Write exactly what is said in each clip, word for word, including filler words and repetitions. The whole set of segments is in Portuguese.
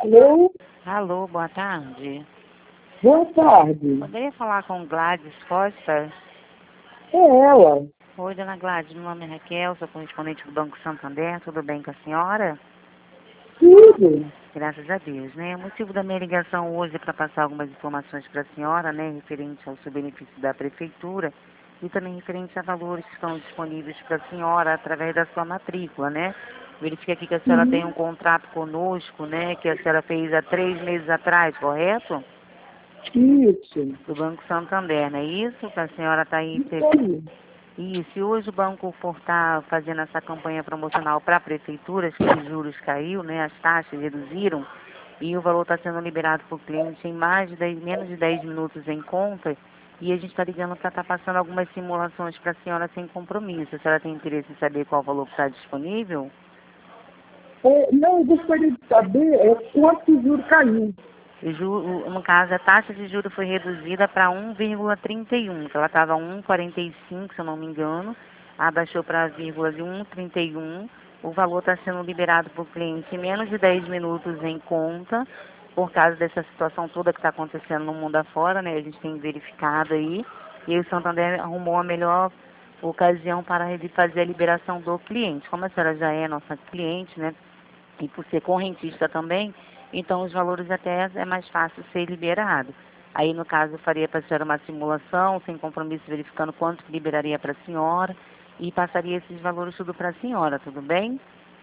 Alô? Alô, boa tarde. Boa tarde. Poderia falar com Gladys Costa? É ela. Oi, dona Gladys, meu nome é Raquel, sou correspondente do Banco Santander, tudo bem com a senhora? Tudo. Graças a Deus, né? O motivo da minha ligação hoje é para passar algumas informações para a senhora, né, referente ao seu benefício da prefeitura e também referente a valores que estão disponíveis para a senhora através da sua matrícula, né? Verifique aqui que a senhora tem um Uhum. contrato conosco, né, que a senhora fez há três meses atrás, correto? Isso. Do Banco Santander, não é isso? Que a senhora está aí. Isso aí. Isso, e hoje o banco for estar fazendo essa campanha promocional para prefeituras, que os juros caiu, né, as taxas reduziram, e o valor está sendo liberado para o cliente em mais de dez, menos de dez minutos em conta, e a gente está ligando para estar passando algumas simulações para a senhora sem compromisso. A senhora tem interesse em saber qual valor que está disponível? É, não, eu gostaria de saber é, quanto o juro caiu. O ju- no caso, a taxa de juros foi reduzida para um vírgula trinta e um, que ela estava um vírgula quarenta e cinco, se eu não me engano, abaixou para um vírgula trinta e um. O valor está sendo liberado para o cliente em menos de dez minutos em conta, por causa dessa situação toda que está acontecendo no mundo afora, né? A gente tem verificado aí, e aí o Santander arrumou a melhor ocasião para ele fazer a liberação do cliente. Como a senhora já é nossa cliente, né? E por ser correntista também, então os valores até é mais fácil ser liberado. Aí, no caso, eu faria para a senhora uma simulação, sem compromisso, verificando quanto que liberaria para a senhora e passaria esses valores tudo para a senhora, tudo bem?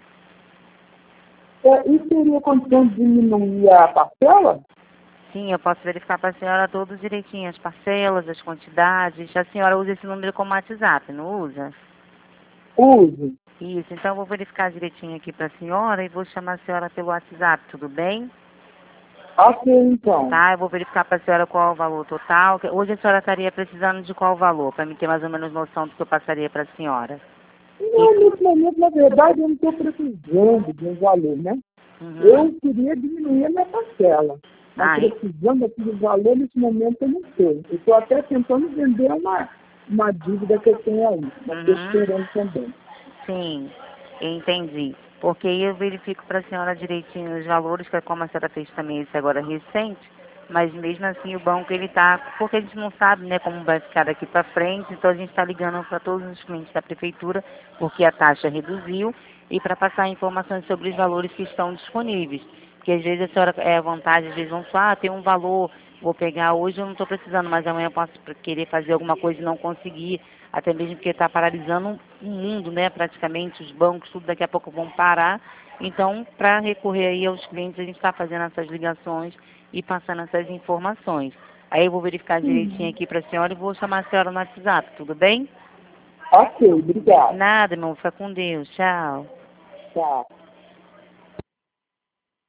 É, e teria condição de diminuir a parcela? Sim, eu posso verificar para a senhora tudo direitinho, as parcelas, as quantidades. A senhora usa esse número como WhatsApp, não usa? Uso. Isso, então eu vou verificar direitinho aqui para a senhora e vou chamar a senhora pelo WhatsApp, tudo bem? Ok, então. Tá, eu vou verificar para a senhora qual é o valor total. que- Hoje a senhora estaria precisando de qual valor, para me ter mais ou menos noção do que eu passaria para a senhora. E, Não, nesse momento, na verdade, eu não estou precisando de um valor, né? uhum. Eu queria diminuir a minha parcela. Mas Ah, e- precisando daquele valor, nesse momento, eu não estou. Eu estou até tentando vender uma, uma dívida que eu tenho aí. Mas estou uhum. esperando também. Sim, entendi. Porque aí eu verifico para a senhora direitinho os valores, que é como a senhora fez também isso agora recente, mas mesmo assim o banco ele tá, porque a gente não sabe, né, como vai ficar daqui para frente, então a gente está ligando para todos os clientes da prefeitura, porque a taxa reduziu, e para passar informações sobre os valores que estão disponíveis. Porque às vezes a senhora é à vontade, às vezes vão falar, ah, tem um valor, vou pegar hoje, eu não estou precisando, mas amanhã eu posso querer fazer alguma coisa e não conseguir, até mesmo porque está paralisando o mundo, né, praticamente, os bancos, tudo daqui a pouco vão parar. Então, para recorrer aí aos clientes, a gente está fazendo essas ligações e passando essas informações. Aí eu vou verificar direitinho Sim. aqui para a senhora e vou chamar a senhora no WhatsApp, tudo bem? Ok, obrigado. Nada, meu, fica com Deus, tchau. Tá.